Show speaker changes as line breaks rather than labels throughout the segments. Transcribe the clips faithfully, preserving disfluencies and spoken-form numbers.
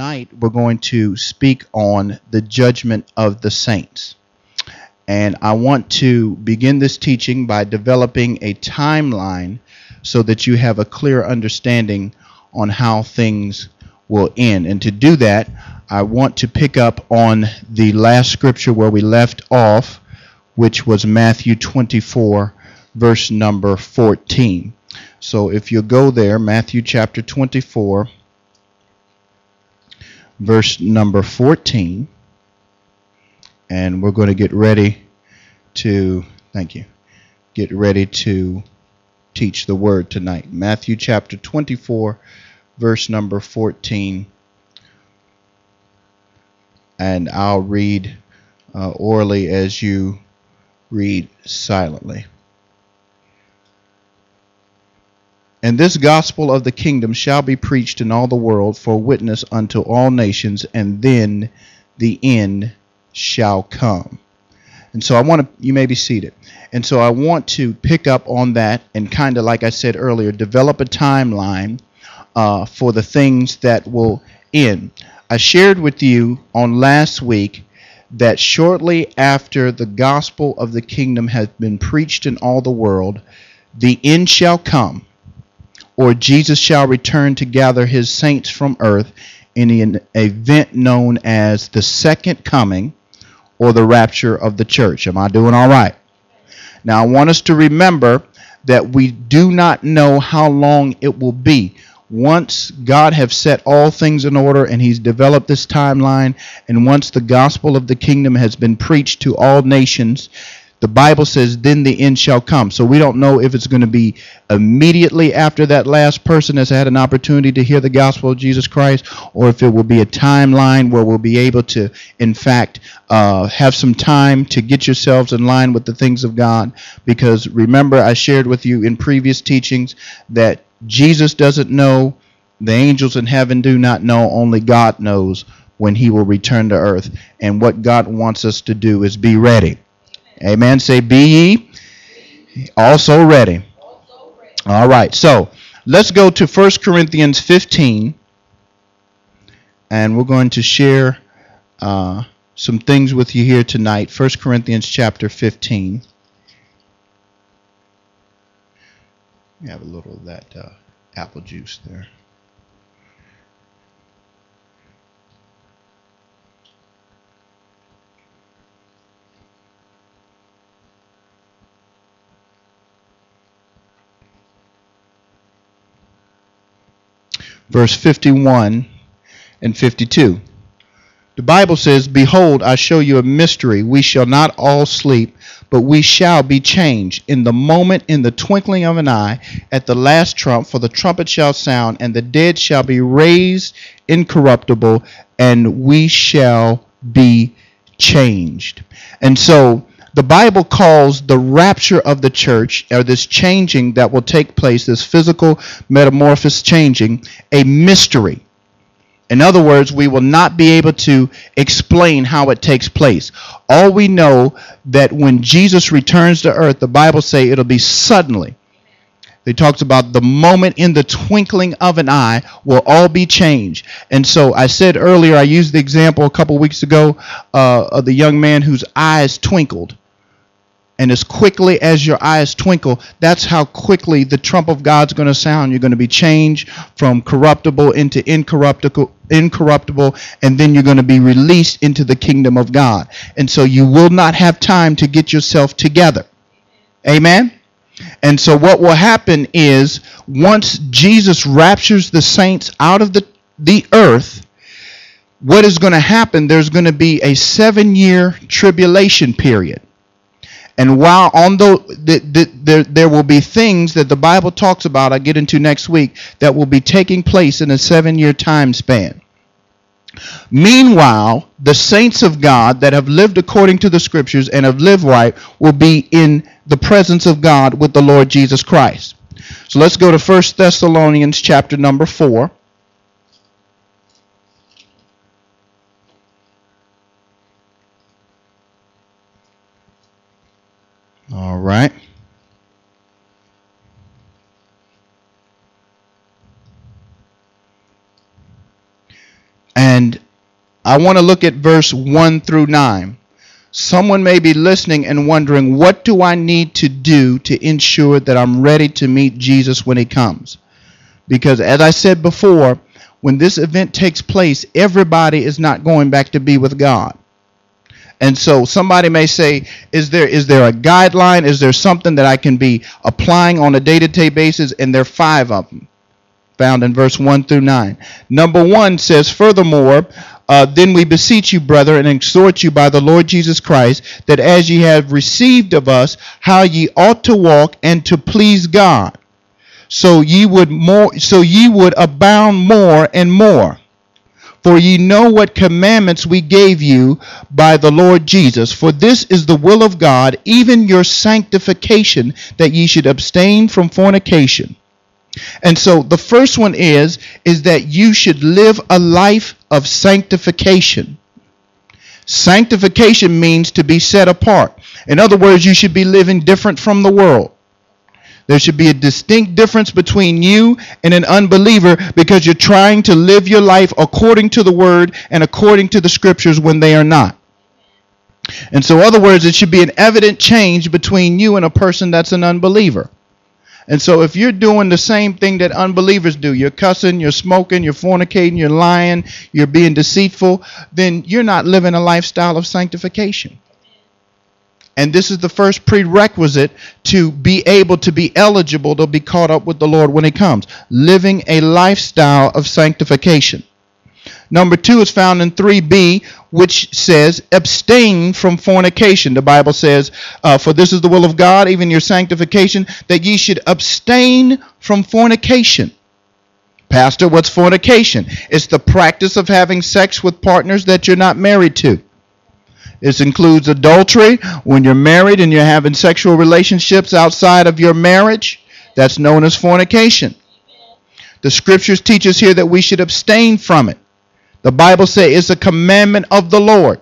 tonight we're going to speak on the judgment of the saints. And I want to begin this teaching by developing a timeline so that you have a clear understanding on how things will end. And to do that, I want to pick up on the last scripture where we left off, which was Matthew twenty-four, verse number fourteen. So if you go there, Matthew chapter twenty-four, verse number fourteen, and we're going to get ready to, thank you, get ready to teach the word tonight. Matthew chapter twenty-four, verse number fourteen, and I'll read uh, orally as you read silently. And this gospel of the kingdom shall be preached in all the world for a witness unto all nations, and then the end shall come. And so I want to, you may be seated. And so I want to pick up on that and kind of, like I said earlier, develop a timeline uh, for the things that will end. I shared with you on last week that shortly after the gospel of the kingdom has been preached in all the world, the end shall come, or Jesus shall return to gather his saints from earth in an event known as the second coming or the rapture of the church. Am I doing all right? Now, I want us to remember that we do not know how long it will be. Once God have set all things in order and he's developed this timeline, and once the gospel of the kingdom has been preached to all nations, the Bible says, then the end shall come. So we don't know if it's going to be immediately after that last person has had an opportunity to hear the gospel of Jesus Christ, or if it will be a timeline where we'll be able to, in fact, uh, have some time to get yourselves in line with the things of God. Because remember, I shared with you in previous teachings that Jesus doesn't know, the angels in heaven do not know, only God knows when he will return to earth. And what God wants us to do is be ready. Amen. Say, be ye also ready. All right. So let's go to First Corinthians fifteen. And we're going to share uh, some things with you here tonight. First Corinthians chapter fifteen. We have a little of that uh, apple juice there. Verse fifty-one and fifty-two. The Bible says, behold, I show you a mystery. We shall not all sleep, but we shall be changed in the moment, in the twinkling of an eye, at the last trump. For the trumpet shall sound, and the dead shall be raised incorruptible, and we shall be changed. And so the Bible calls the rapture of the church, or this changing that will take place, this physical metamorphosis changing, a mystery. In other words, we will not be able to explain how it takes place. All we know that when Jesus returns to earth, the Bible says it'll be suddenly. It talks about the moment, in the twinkling of an eye, will all be changed. And so I said earlier, I used the example a couple weeks ago uh, of the young man whose eyes twinkled. And as quickly as your eyes twinkle, that's how quickly the trump of God's going to sound. You're going to be changed from corruptible into incorruptible, incorruptible, and then you're going to be released into the kingdom of God. And so you will not have time to get yourself together. Amen? And so what will happen is, once Jesus raptures the saints out of the, the earth, what is going to happen, there's going to be a seven-year tribulation period. And while on the, the, the, there, there will be things that the Bible talks about, I get into next week, that will be taking place in a seven-year time span. Meanwhile, the saints of God that have lived according to the scriptures and have lived right will be in the presence of God with the Lord Jesus Christ. So let's go to First Thessalonians chapter number four. All right. And I want to look at verse one through nine. Someone may be listening and wondering, what do I need to do to ensure that I'm ready to meet Jesus when he comes? Because as I said before, when this event takes place, everybody is not going back to be with God. And so somebody may say, is there is there a guideline? Is there something that I can be applying on a day-to-day basis? And there are five of them found in verse one through nine. Number one says, furthermore, uh, then we beseech you, brother, and exhort you by the Lord Jesus Christ, that as ye have received of us, how ye ought to walk and to please God, so ye would more, so ye would abound more and more. For ye know what commandments we gave you by the Lord Jesus. For this is the will of God, even your sanctification, that ye should abstain from fornication. And so the first one is, is that you should live a life of sanctification. Sanctification means to be set apart. In other words, you should be living different from the world. There should be a distinct difference between you and an unbeliever, because you're trying to live your life according to the word and according to the scriptures when they are not. And so, in other words, it should be an evident change between you and a person that's an unbeliever. And so if you're doing the same thing that unbelievers do, you're cussing, you're smoking, you're fornicating, you're lying, you're being deceitful, then you're not living a lifestyle of sanctification. And this is the first prerequisite to be able to be eligible to be caught up with the Lord when he comes. Living a lifestyle of sanctification. Number two is found in three B, which says, abstain from fornication. The Bible says, uh, for this is the will of God, even your sanctification, that ye should abstain from fornication. Pastor, what's fornication? It's the practice of having sex with partners that you're not married to. This includes adultery. When you're married and you're having sexual relationships outside of your marriage, that's known as fornication. The scriptures teach us here that we should abstain from it. The Bible says it's a commandment of the Lord.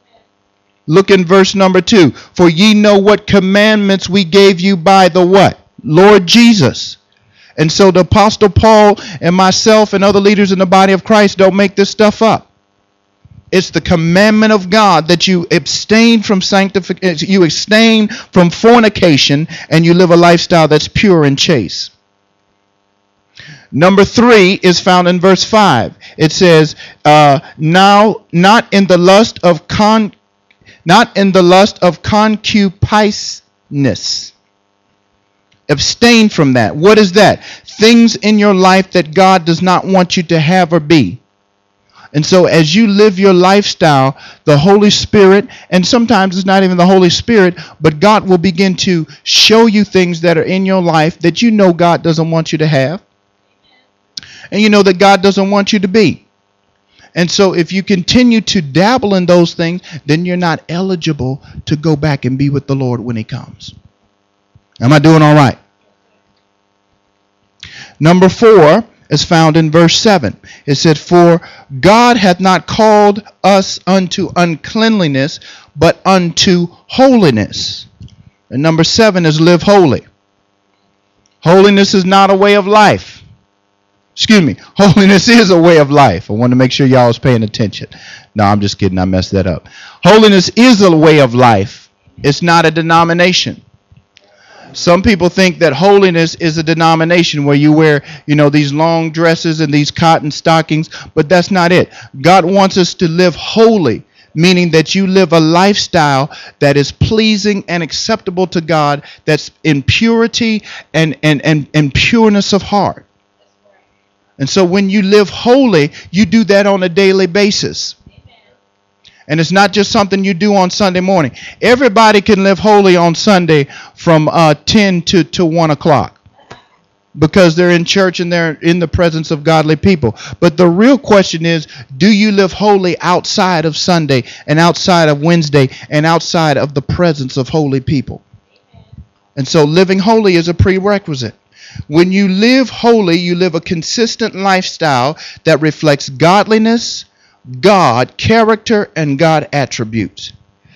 Look in verse number two. For ye know what commandments we gave you by the what? Lord Jesus. And so the Apostle Paul and myself and other leaders in the body of Christ don't make this stuff up. It's the commandment of God that you abstain from sanctification, you abstain from fornication, and you live a lifestyle that's pure and chaste. Number three is found in verse five. It says, uh, now not in the lust of con, not in the lust of concupiscence. Abstain from that. What is that? Things in your life that God does not want you to have or be. And so as you live your lifestyle, the Holy Spirit, and sometimes it's not even the Holy Spirit, but God will begin to show you things that are in your life that you know God doesn't want you to have. And you know that God doesn't want you to be. And so if you continue to dabble in those things, then you're not eligible to go back and be with the Lord when he comes. Am I doing all right? Number four is found in verse seven. It said, for God hath not called us unto uncleanliness, but unto holiness. And number seven is live holy. Holiness is not a way of life. Excuse me. Holiness is a way of life. I want to make sure y'all was paying attention. No, I'm just kidding. I messed that up. Holiness is a way of life. It's not a denomination. Some people think that holiness is a denomination where you wear, you know, these long dresses and these cotton stockings, but that's not it. God wants us to live holy, meaning that you live a lifestyle that is pleasing and acceptable to God, that's in purity and, and, and, and pureness of heart. And so when you live holy, you do that on a daily basis. And it's not just something you do on Sunday morning. Everybody can live holy on Sunday from uh, ten to, to one o'clock. Because they're in church and they're in the presence of godly people. But the real question is, do you live holy outside of Sunday and outside of Wednesday and outside of the presence of holy people? And so living holy is a prerequisite. When you live holy, you live a consistent lifestyle that reflects godliness, God, character, and God attributes.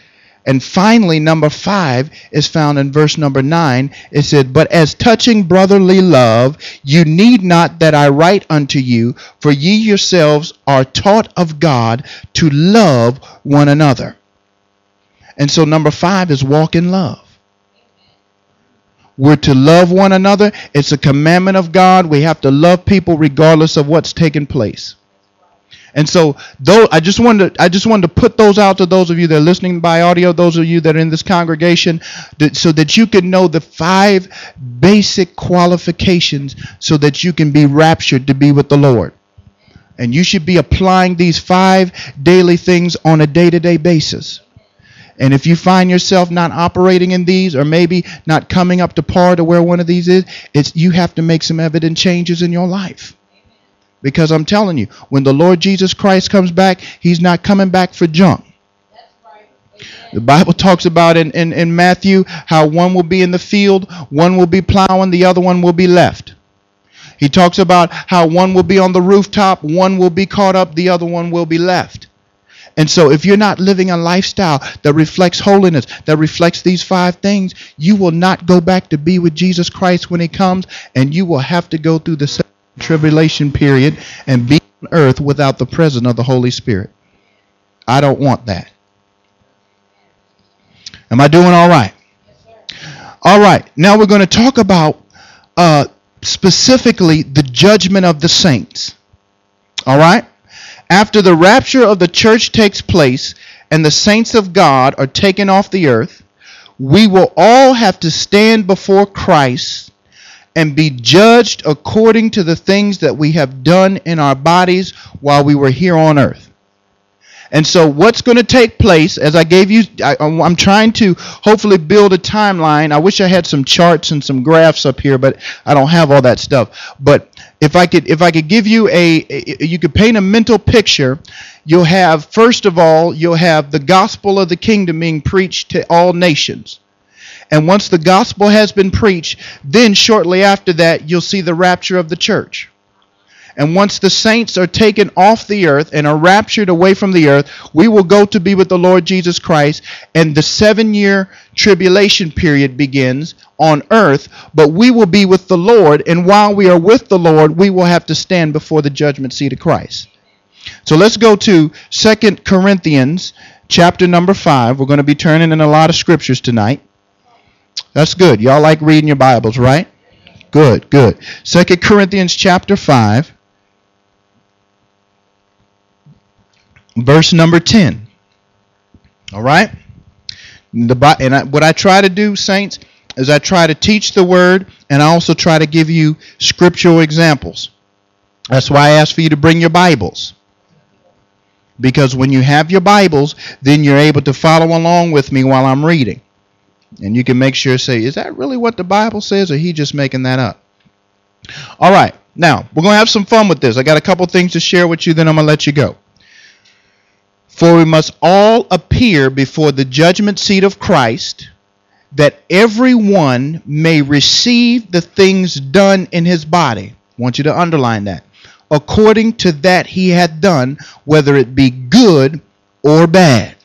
And finally, number five is found in verse number nine. It said, but as touching brotherly love, you need not that I write unto you, for ye yourselves are taught of God to love one another. And so number five is walk in love. We're to love one another. It's a commandment of God. We have to love people regardless of what's taking place. And so, though I just wanted to, I just wanted to put those out to those of you that are listening by audio, those of you that are in this congregation, that, so that you can know the five basic qualifications so that you can be raptured to be with the Lord. And you should be applying these five daily things on a day-to-day basis. And if you find yourself not operating in these, or maybe not coming up to par to where one of these is, it's you have to make some evident changes in your life. Because I'm telling you, when the Lord Jesus Christ comes back, he's not coming back for junk.
That's right.
The Bible talks about in, in, in Matthew how one will be in the field, one will be plowing, the other one will be left. He talks about how one will be on the rooftop, one will be caught up, the other one will be left. And so if you're not living a lifestyle that reflects holiness, that reflects these five things, you will not go back to be with Jesus Christ when he comes, and you will have to go through the tribulation period and be on earth without the presence of the Holy Spirit. I don't want that. Am I doing all right? All right. Now we're going to talk about uh, specifically the judgment of the saints. All right. After the rapture of the church takes place and the saints of God are taken off the earth, we will all have to stand before Christ and be judged according to the things that we have done in our bodies while we were here on earth. And so what's going to take place, as I gave you, I, I'm trying to hopefully build a timeline. I wish I had some charts and some graphs up here, but I don't have all that stuff. But if I could, if I could give you a, a you could paint a mental picture. You'll have, first of all, you'll have the gospel of the kingdom being preached to all nations. And once the gospel has been preached, then shortly after that, you'll see the rapture of the church. And once the saints are taken off the earth and are raptured away from the earth, we will go to be with the Lord Jesus Christ, and the seven-year tribulation period begins on earth, but we will be with the Lord, and while we are with the Lord, we will have to stand before the judgment seat of Christ. So let's go to Second Corinthians chapter number five. We're going to be turning in a lot of scriptures tonight. That's good. Y'all like reading your Bibles, right? Good, good. Second Corinthians chapter five. Verse number ten. All right? The, and I, what I try to do, saints, is I try to teach the word, and I also try to give you scriptural examples. That's why I ask for you to bring your Bibles. Because when you have your Bibles, then you're able to follow along with me while I'm reading. And you can make sure, say, is that really what the Bible says, or he just making that up? All right. Now, we're going to have some fun with this. I got a couple things to share with you, then I'm going to let you go. For we must all appear before the judgment seat of Christ, that everyone may receive the things done in his body. I want you to underline that. According to that he hath done, whether it be good or bad.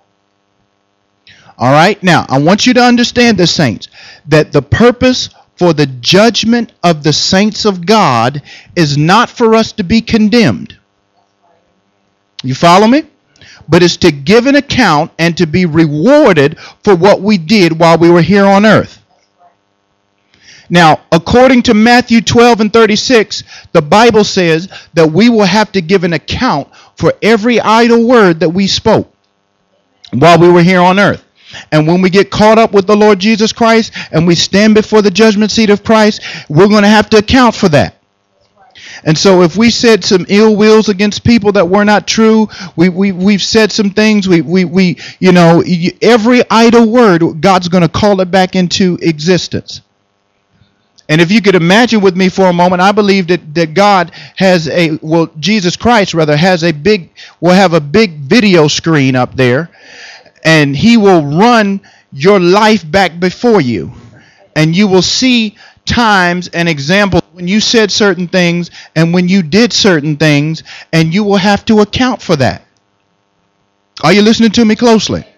All right. Now, I want you to understand this, saints, that the purpose for the judgment of the saints of God is not for us to be condemned. You follow me? But it's to give an account and to be rewarded for what we did while we were here on earth. Now, according to Matthew twelve and thirty-six, the Bible says that we will have to give an account for every idle word that we spoke while we were here on earth. And when we get caught up with the Lord Jesus Christ and we stand before the judgment seat of Christ, we're going to have to account for that. And so if we said some ill wills against people that were not true, we, we, we've said some things, we, we, we, you know, every idle word, God's going to call it back into existence. And if you could imagine with me for a moment, I believe that, that God has a, well, Jesus Christ rather, has a big, will have a big video screen up there, and he will run your life back before you. And you will see times and examples when you said certain things and when you did certain things, and you will have to account for that. Are you listening to me closely?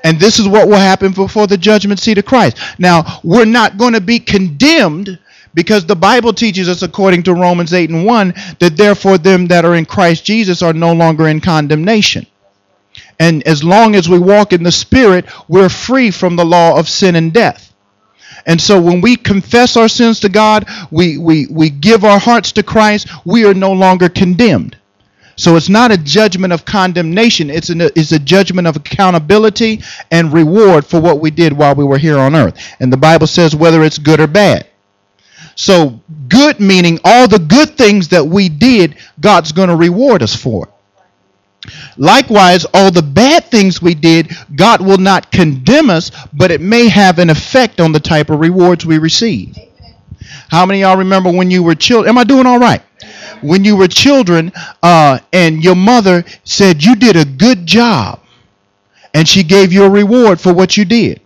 And this is what will happen before the judgment seat of Christ. Now, we're not going to be condemned, because the Bible teaches us, according to Romans eight and one, that therefore them that are in Christ Jesus are no longer in condemnation. And as long as we walk in the Spirit, we're free from the law of sin and death. And so when we confess our sins to God, we, we, we give our hearts to Christ, we are no longer condemned. So it's not a judgment of condemnation. It's, an, it's a judgment of accountability and reward for what we did while we were here on earth. And the Bible says whether it's good or bad. So good meaning all the good things that we did, God's going to reward us for. Likewise, all the bad things we did, God will not condemn us, but it may have an effect on the type of rewards we receive. How many of y'all remember when you were children? Am I doing all right? When you were children uh, and your mother said you did a good job and she gave you a reward for what you did.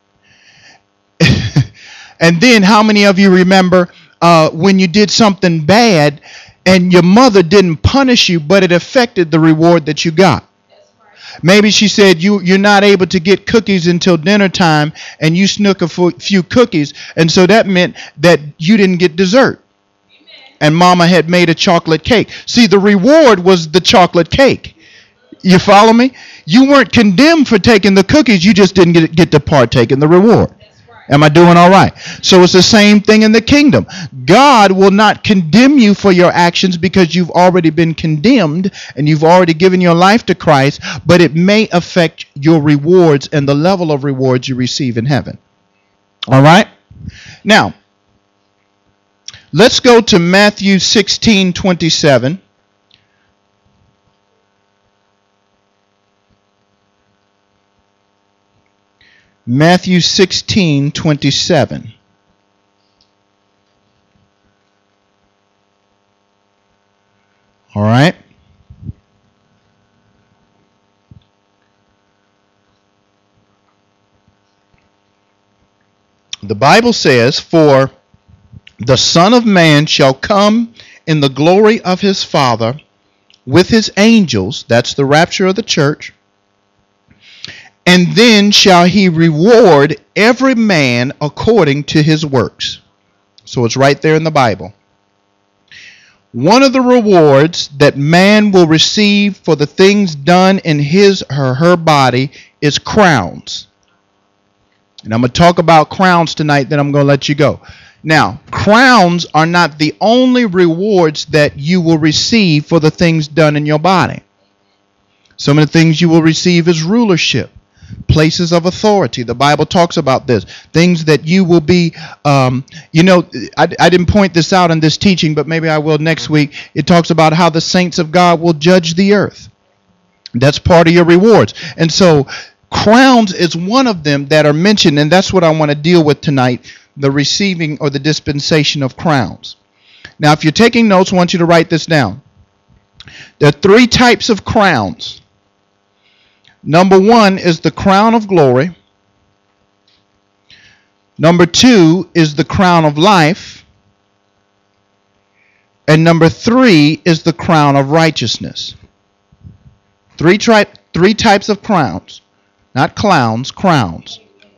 And then how many of you remember uh, when you did something bad and your mother didn't punish you, but it affected the reward that you got? Maybe she said you, you're not able to get cookies until dinner time, and you snook a few cookies, and so that meant that you didn't get dessert. And mama had made a chocolate cake. See, the reward was the chocolate cake. You follow me? You weren't condemned for taking the cookies. You just didn't get, get to partake in the reward. Am I doing all right? So it's the same thing in the kingdom. God will not condemn you for your actions because you've already been condemned and you've already given your life to Christ, but it may affect your rewards and the level of rewards you receive in heaven. All right? Now, let's go to Matthew sixteen twenty-seven. Matthew sixteen twenty-seven. All right. The Bible says, "For the Son of Man shall come in the glory of his Father with his angels," that's the rapture of the church, "and then shall he reward every man according to his works." So it's right there in the Bible. One of the rewards that man will receive for the things done in his or her body is crowns. And I'm going to talk about crowns tonight, then I'm going to let you go. Now, crowns are not the only rewards that you will receive for the things done in your body. Some of the things you will receive is rulership, places of authority. The Bible talks about this. Things that you will be, um, you know, I, I didn't point this out in this teaching, but maybe I will next week. It talks about how the saints of God will judge the earth. That's part of your rewards. And so crowns is one of them that are mentioned, and that's what I want to deal with tonight, the receiving or the dispensation of crowns. Now, if you're taking notes, I want you to write this down. There are three types of crowns. Number one is the crown of glory. Number two is the crown of life. And number three is the crown of righteousness. Three, tri- three types of crowns. Not clowns, crowns.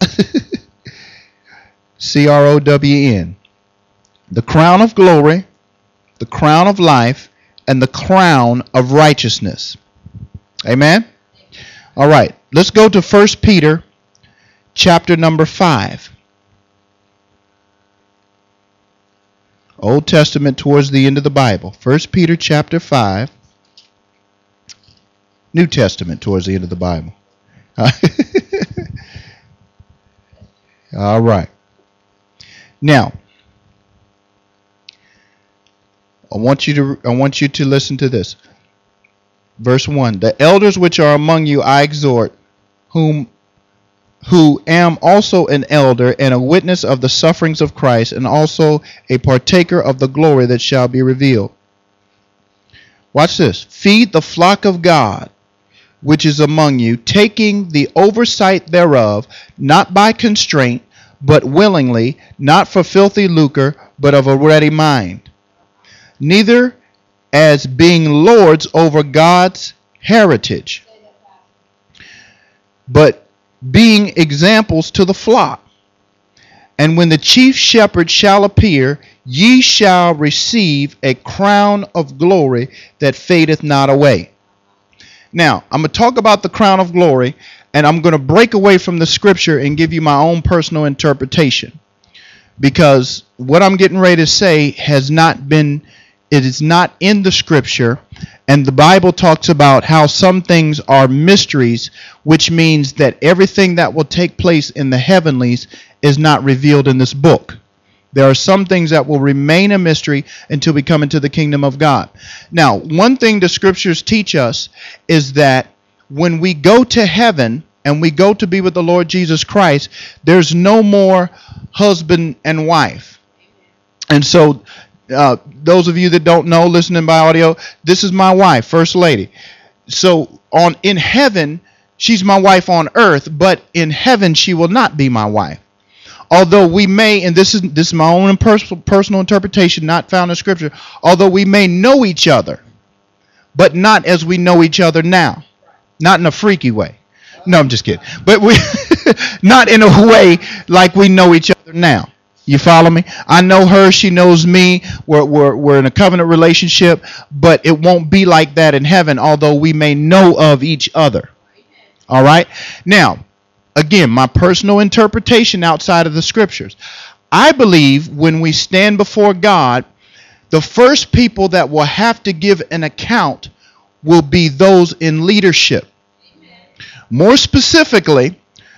C R O W N. The crown of glory, the crown of life, and the crown of righteousness. Amen? All right, let's go to First Peter chapter number five. Old Testament towards the end of the Bible. First Peter chapter five. New Testament towards the end of the Bible. All right. Now, I want you to I want you to listen to this. Verse one, "The elders which are among you I exhort, whom who am also an elder and a witness of the sufferings of Christ, and also a partaker of the glory that shall be revealed." Watch this. "Feed the flock of God, which is among you, taking the oversight thereof, not by constraint, but willingly, not for filthy lucre, but of a ready mind. Neither as being lords over God's heritage, but being examples to the flock. And when the chief shepherd shall appear, ye shall receive a crown of glory that fadeth not away. Now, I'm going to talk about the crown of glory, and I'm going to break away from the scripture and give you my own personal interpretation. Because what I'm getting ready to say has not been, it is not in the scripture. And the Bible talks about how some things are mysteries, which means that everything that will take place in the heavenlies is not revealed in this book. There are some things that will remain a mystery until we come into the kingdom of God. Now, one thing the scriptures teach us is that when we go to heaven and we go to be with the Lord Jesus Christ, there's no more husband and wife. And so uh, those of you that don't know, listening by audio, this is my wife, First Lady. So on in heaven, she's my wife on earth, but in heaven she will not be my wife. Although we may, and this is this is my own personal, personal interpretation, not found in scripture, although we may know each other, but not as we know each other now. Not in a freaky way. No, I'm just kidding. But we not in a way like we know each other now. You follow me? I know her, she knows me. We're, we're, we're in a covenant relationship, but it won't be like that in heaven, although we may know of each other. All right? Now, again, my personal interpretation outside of the scriptures. I believe when we stand before God, the first people that will have to give an account will be those in leadership. Amen. More specifically,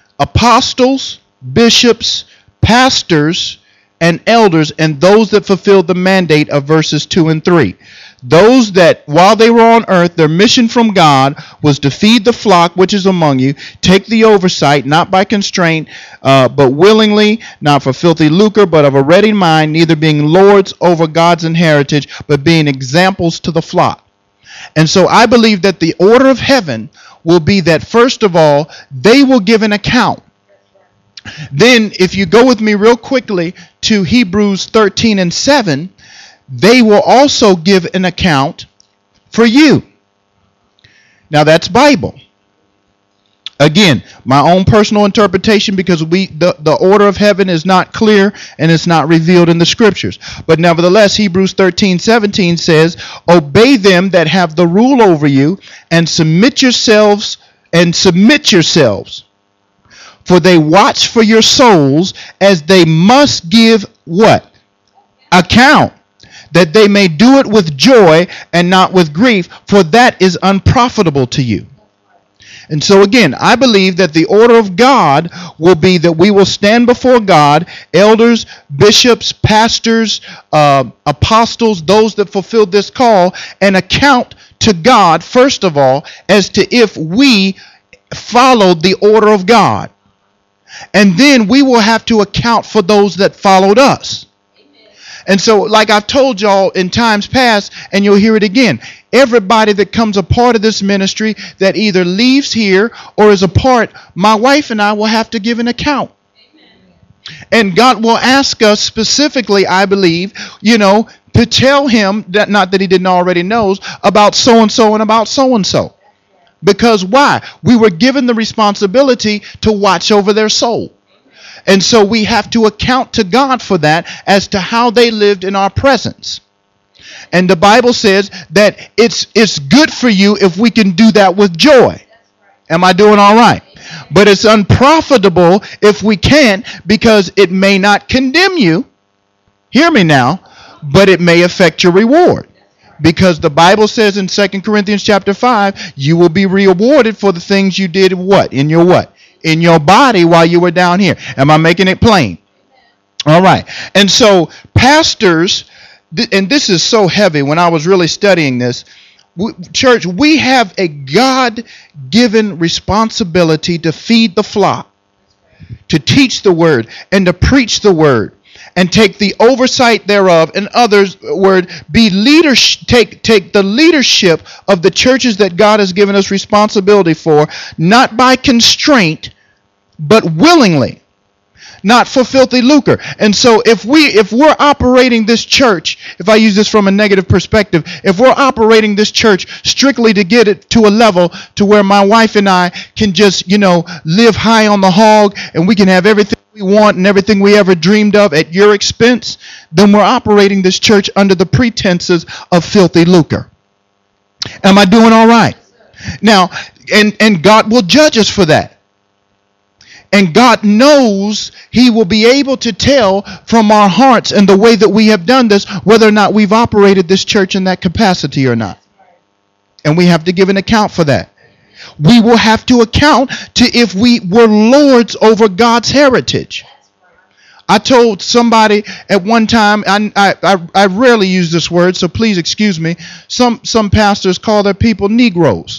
apostles, bishops, pastors, and elders, and those that fulfilled the mandate of verses two and three. Those that, while they were on earth, their mission from God was to feed the flock which is among you, take the oversight, not by constraint, uh, but willingly, not for filthy lucre, but of a ready mind, neither being lords over God's inheritance, but being examples to the flock. And so I believe that the order of heaven will be that, first of all, they will give an account. Then, if you go with me real quickly to Hebrews thirteen and seven, they will also give an account for you. Now that's Bible. Again, my own personal interpretation, because we the, the order of heaven is not clear and it's not revealed in the scriptures. But nevertheless, Hebrews thirteen seventeen says, obey them that have the rule over you, and submit yourselves and submit yourselves. For they watch for your souls, as they must give what? Account. That they may do it with joy and not with grief, for that is unprofitable to you. And so again, I believe that the order of God will be that we will stand before God, elders, bishops, pastors, uh, apostles, those that fulfilled this call, and account to God, first of all, as to if we followed the order of God. And then we will have to account for those that followed us. And so, like I've told y'all in times past, and you'll hear it again, everybody that comes a part of this ministry that either leaves here or is a part, my wife and I will have to give an account. Amen. And God will ask us specifically, I believe, you know, to tell him, that not that he didn't already knows, about so-and-so and about so-and-so. Because why? We were given the responsibility to watch over their soul. And so we have to account to God for that as to how they lived in our presence. And the Bible says that it's it's good for you if we can do that with joy. Am I doing all right? But it's unprofitable if we can't, because it may not condemn you. Hear me now. But it may affect your reward. Because the Bible says in Second Corinthians chapter five, you will be rewarded for the things you did what? In your what? In your body while you were down here. Am I making it plain? All right. And so pastors, and this is so heavy when I was really studying this, church, we have a God-given responsibility to feed the flock, to teach the word, and to preach the word, and take the oversight thereof. In others' word, be leadership, take take the leadership of the churches that God has given us responsibility for, not by constraint, but willingly. not for filthy lucre. And so if we if we're operating this church, if I use this from a negative perspective, if we're operating this church strictly to get it to a level to where my wife and I can just, you know, live high on the hog and we can have everything we want and everything we ever dreamed of at your expense, then we're operating this church under the pretenses of filthy lucre. Am I doing all right? Now, and, and God will judge us for that. And God knows he will be able to tell from our hearts and the way that we have done this, whether or not we've operated this church in that capacity or not. And we have to give an account for that. We will have to account to if we were lords over God's heritage. I told somebody at one time, I, I, I rarely use this word, so please excuse me. Some, some pastors call their people Negroes,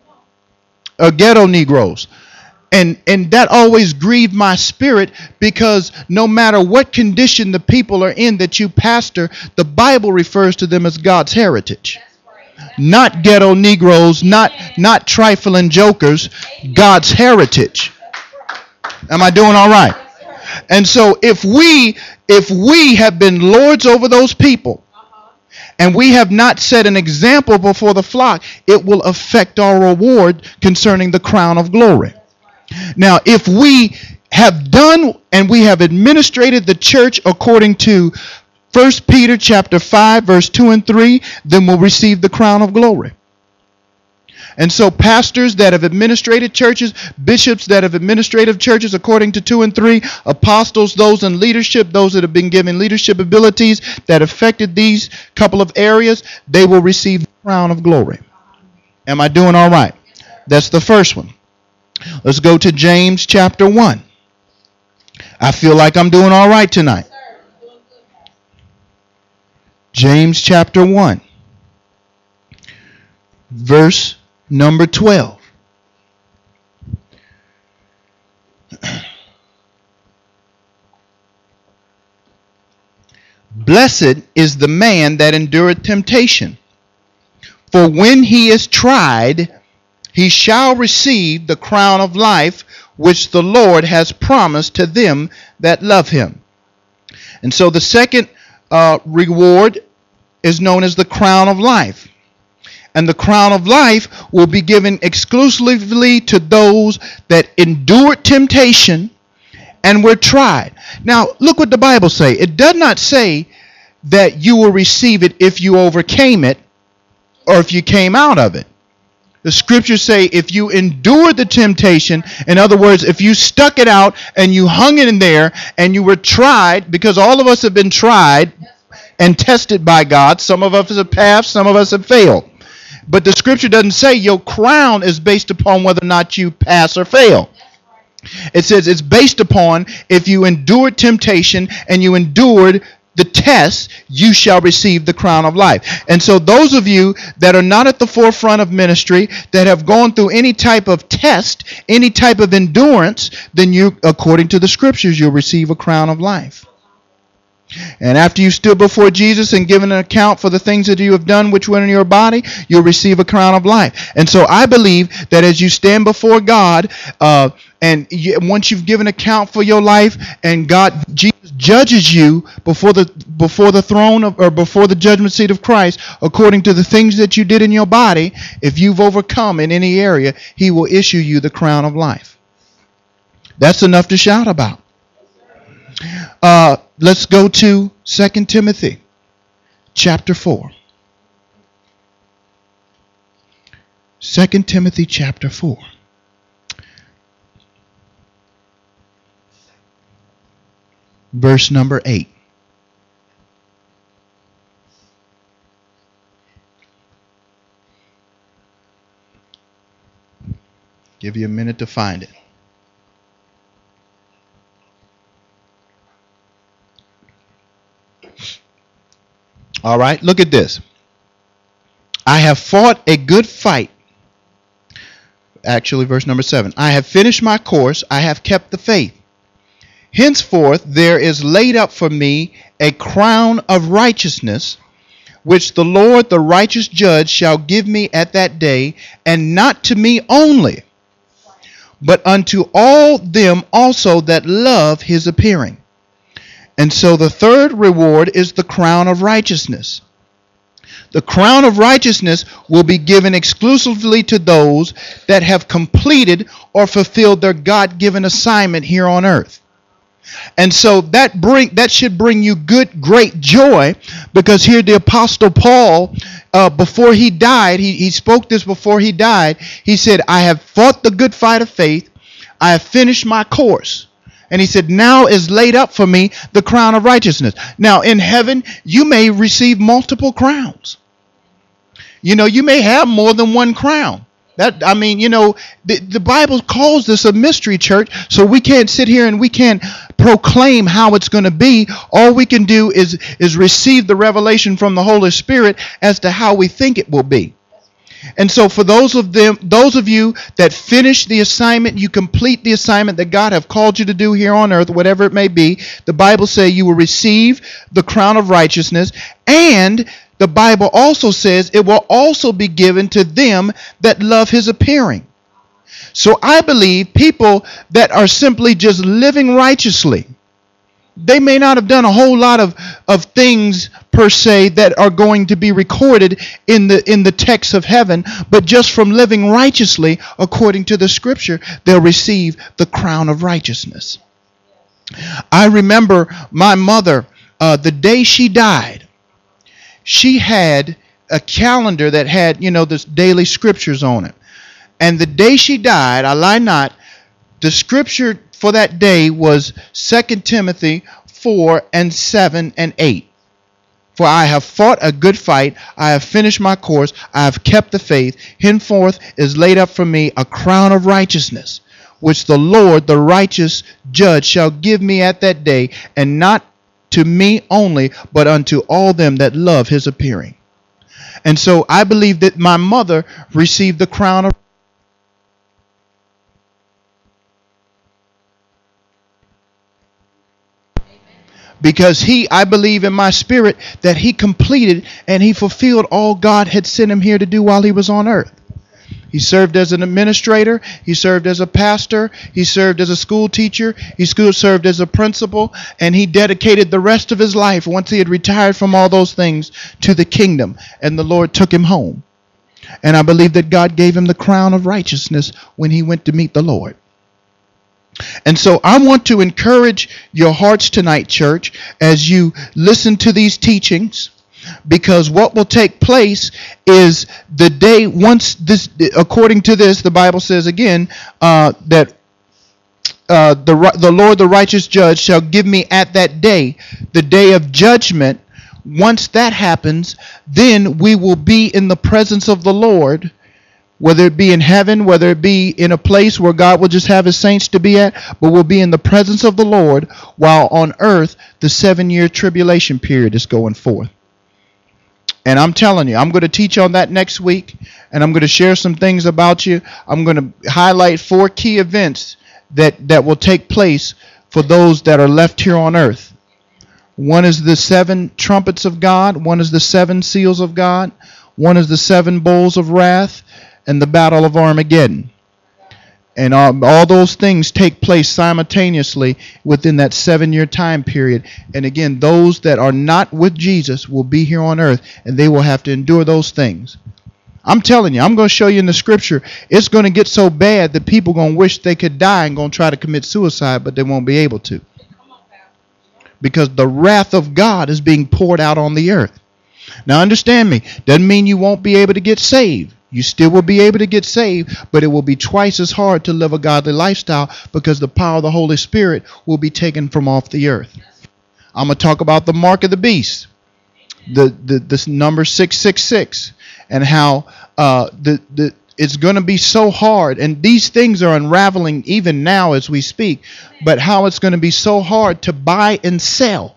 or ghetto Negroes. And and that always grieved my spirit, because no matter what condition the people are in that you pastor, the Bible refers to them as God's heritage. Not ghetto Negroes, not, not trifling jokers, God's heritage. Am I doing all right? And so if we if we have been lords over those people, and we have not set an example before the flock, it will affect our reward concerning the crown of glory. Now, if we have done and we have administrated the church according to First Peter chapter five, verse two and three, then we'll receive the crown of glory. And so pastors that have administrated churches, bishops that have administrative churches according to two and three, apostles, those in leadership, those that have been given leadership abilities that affected these couple of areas, they will receive the crown of glory. Am I doing all right? That's the first one. Let's go to James chapter one. I feel like I'm doing all right tonight. James chapter one, verse number twelve. Blessed is the man that endureth temptation, for when he is tried, he shall receive the crown of life which the Lord has promised to them that love him. And so the second uh, reward is known as the crown of life. And the crown of life will be given exclusively to those that endured temptation and were tried. Now, look what the Bible says. It does not say that you will receive it if you overcame it or if you came out of it. The scriptures say if you endured the temptation, in other words, if you stuck it out and you hung it in there and you were tried, because all of us have been tried and tested by God. Some of us have passed, some of us have failed. But the scripture doesn't say your crown is based upon whether or not you pass or fail. It says it's based upon if you endured temptation and you endured the test, you shall receive the crown of life. And so those of you that are not at the forefront of ministry, that have gone through any type of test, any type of endurance, then you, according to the scriptures, you'll receive a crown of life. And after you stood before Jesus and given an account for the things that you have done which were in your body, you'll receive a crown of life. And so I believe that as you stand before God, uh, and you, once you've given account for your life, and God, Jesus judges you before the before the throne of, or before the judgment seat of Christ, according to the things that you did in your body, if you've overcome in any area, He will issue you the crown of life. That's enough to shout about. Uh, let's go to Second Timothy chapter four. Second Timothy chapter four. Verse number eight. Give you a minute to find it. All right, look at this. I have fought a good fight. Actually, verse number seven. I have finished my course. I have kept the faith. Henceforth, there is laid up for me a crown of righteousness, which the Lord, the righteous judge, shall give me at that day, and not to me only, but unto all them also that love his appearing. And so the third reward is the crown of righteousness. The crown of righteousness will be given exclusively to those that have completed or fulfilled their God-given assignment here on earth. And so that bring that should bring you good, great joy, because here the Apostle Paul, uh, before he died, he, he spoke this before he died. He said, I have fought the good fight of faith. I have finished my course. And he said, now is laid up for me the crown of righteousness. Now in heaven, you may receive multiple crowns. You know, you may have more than one crown. That, I mean, you know, the, the Bible calls this a mystery, church, so we can't sit here and we can't proclaim how it's going to be. All we can do is, is receive the revelation from the Holy Spirit as to how we think it will be. And so for those of them, those of you that finish the assignment, you complete the assignment that God have called you to do here on earth, whatever it may be, the Bible says you will receive the crown of righteousness, and the Bible also says it will also be given to them that love his appearing. So I believe people that are simply just living righteously, they may not have done a whole lot of, of things per se that are going to be recorded in the in the text of heaven, but just from living righteously according to the scripture, they'll receive the crown of righteousness. I remember my mother, uh, the day she died, she had a calendar that had, you know, this daily scriptures on it. And the day she died, I lie not, the scripture for that day was Second Timothy four and seven and eight. For I have fought a good fight, I have finished my course, I have kept the faith. Henceforth is laid up for me a crown of righteousness, which the Lord, the righteous judge, shall give me at that day, and not to me only, but unto all them that love his appearing. And so I believe that my mother received the crown of because he, I believe in my spirit that he completed and he fulfilled all God had sent him here to do while he was on earth. He served as an administrator. He served as a pastor. He served as a school teacher. He school served as a principal. And he dedicated the rest of his life, once he had retired from all those things, to the kingdom. And the Lord took him home. And I believe that God gave him the crown of righteousness when he went to meet the Lord. And so I want to encourage your hearts tonight, church, as you listen to these teachings. Because what will take place is the day once this, according to this, the Bible says again, uh, that uh, the, the Lord, the righteous judge, shall give me at that day, the day of judgment. Once that happens, then we will be in the presence of the Lord, whether it be in heaven, whether it be in a place where God will just have his saints to be at, but we'll be in the presence of the Lord while on earth the seven-year tribulation period is going forth. And I'm telling you, I'm going to teach on that next week, and I'm going to share some things about you. I'm going to highlight four key events that, that will take place for those that are left here on earth. One is the seven trumpets of God. One is the seven seals of God. One is the seven bowls of wrath and the battle of Armageddon. And all, all those things take place simultaneously within that seven-year time period. And again, those that are not with Jesus will be here on earth, and they will have to endure those things. I'm telling you, I'm going to show you in the scripture, it's going to get so bad that people are going to wish they could die and going to try to commit suicide, but they won't be able to. Because the wrath of God is being poured out on the earth. Now understand me, doesn't mean you won't be able to get saved. You still will be able to get saved, but it will be twice as hard to live a godly lifestyle because the power of the Holy Spirit will be taken from off the earth. I'm going to talk about the mark of the beast, the, the this number six six six, and how uh, the, the it's going to be so hard. And these things are unraveling even now as we speak, but how it's going to be so hard to buy and sell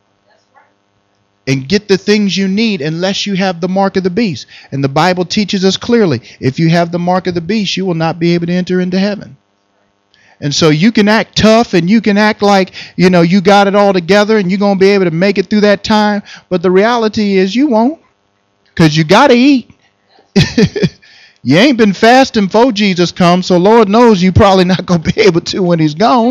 and get the things you need unless you have the mark of the beast. And the Bible teaches us clearly, if you have the mark of the beast, you will not be able to enter into heaven. And so you can act tough and you can act like, you know, you got it all together and you're going to be able to make it through that time. But the reality is you won't, because you got to eat. You ain't been fasting before Jesus comes, so Lord knows you probably not going to be able to when he's gone.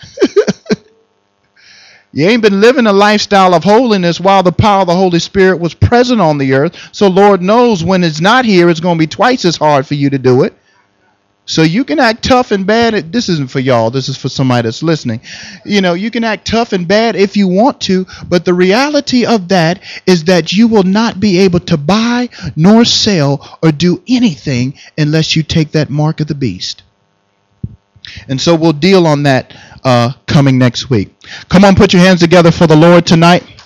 You ain't been living a lifestyle of holiness while the power of the Holy Spirit was present on the earth. So Lord knows when it's not here, it's going to be twice as hard for you to do it. So you can act tough and bad. This isn't for y'all. This is for somebody that's listening. You know, you can act tough and bad if you want to, but the reality of that is that you will not be able to buy nor sell or do anything unless you take that mark of the beast. And so we'll deal on that uh, coming next week. Come on, put your hands together for the Lord tonight.